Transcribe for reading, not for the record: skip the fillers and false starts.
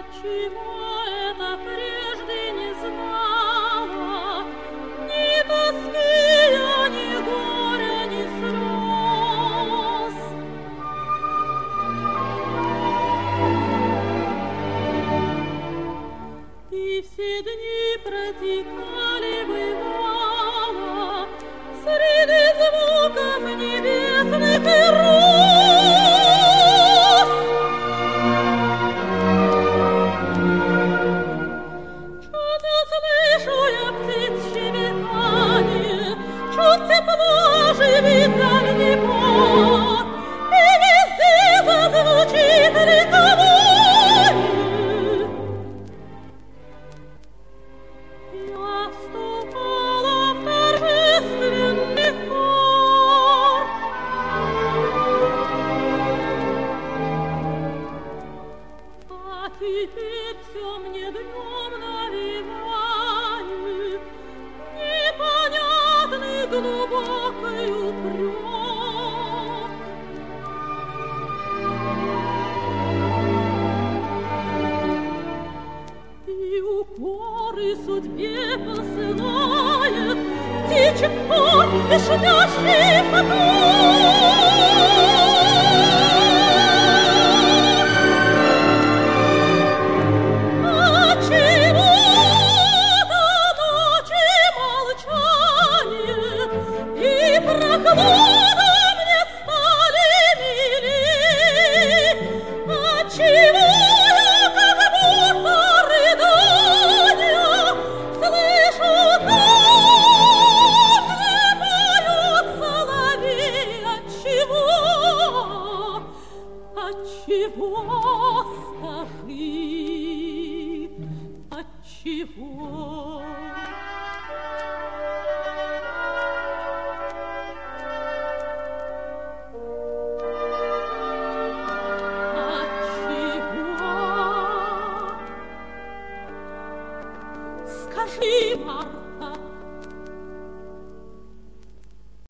Отчего это прежде не знала ни тоски я, ни горя, ни слез? И все дни протекали, бывало, среди звуков небесных и роз. Что-то слышу я птиц щебетание, чуть тепло живит дальний пор, и везде зазвучит ликование. Я вступала в торжественный хор. А теперь все мне днем навевает непонятный глубокий упрек. И укоры судьбе посылает птичек пор и шумящий поток. Отчего до ночи молчание и прохлада мне стали милей? Отчего я, как будто рыдания, слышу там, где поют соловей? Отчего? Отчего, скажи, отчего? Отчего? Скажи, Марта,